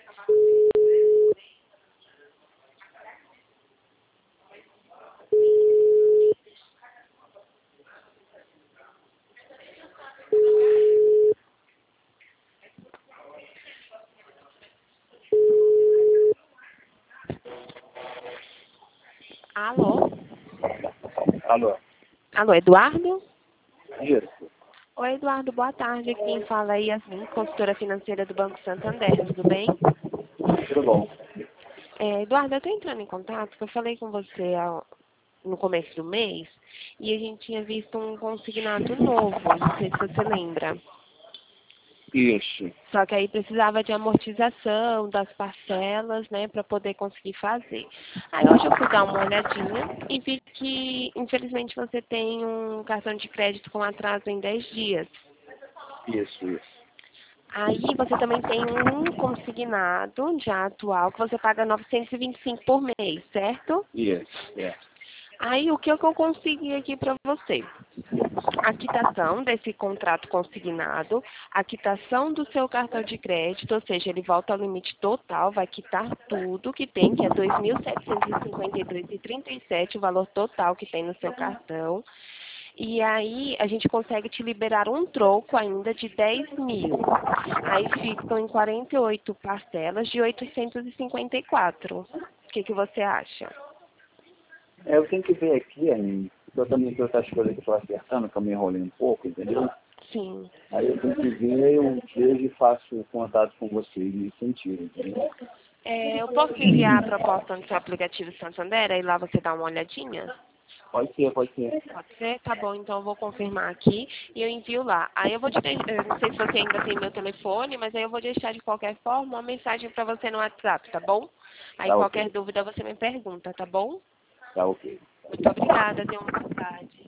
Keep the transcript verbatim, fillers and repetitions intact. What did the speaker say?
Alô? Alô? Alô, Eduardo? Isso. Oi, Eduardo, boa tarde. Quem fala é Yasmin, consultora financeira do Banco Santander, tudo bem? Tudo bom? É, Eduardo, eu estou entrando em contato, porque eu falei com você ao- no começo do mês, e a gente tinha visto um consignado novo, não sei se você lembra. Isso. Só que aí precisava de amortização das parcelas, né, para poder conseguir fazer. Aí hoje eu fui dar uma olhadinha e vi que, infelizmente, você tem um cartão de crédito com atraso em dez dias. Isso, isso. Aí você também tem um consignado já atual que você paga novecentos e vinte e cinco por mês, certo? Isso, é. Aí o que eu consegui aqui para você? A quitação desse contrato consignado, a quitação do seu cartão de crédito, ou seja, ele volta ao limite total, vai quitar tudo que tem, que é dois mil setecentos e cinquenta e dois reais e trinta e sete centavos, o valor total que tem no seu cartão. E aí a gente consegue te liberar um troco ainda de dez mil. Aí ficam em quarenta e oito parcelas de oitocentos e cinquenta e quatro. O que, que você acha? É, eu tenho que ver aqui, Aninha, porque eu também tenho outras coisas que eu estou acertando, que eu me enrolei um pouco, entendeu? Sim. Aí eu tenho que ver, eu vejo e faço contato com vocês nesse sentido, entendeu? É, eu posso enviar a proposta no seu aplicativo Santander, aí lá você dá uma olhadinha? Pode ser, pode ser. Pode ser? Tá bom, então eu vou confirmar aqui e eu envio lá. Aí eu vou te deixar, eu não sei se você ainda tem meu telefone, mas aí eu vou deixar de qualquer forma uma mensagem para você no WhatsApp, tá bom? Aí Tá qualquer ok. dúvida você me pergunta, tá bom? Tá ok. Muito obrigada, tenha uma boa tarde.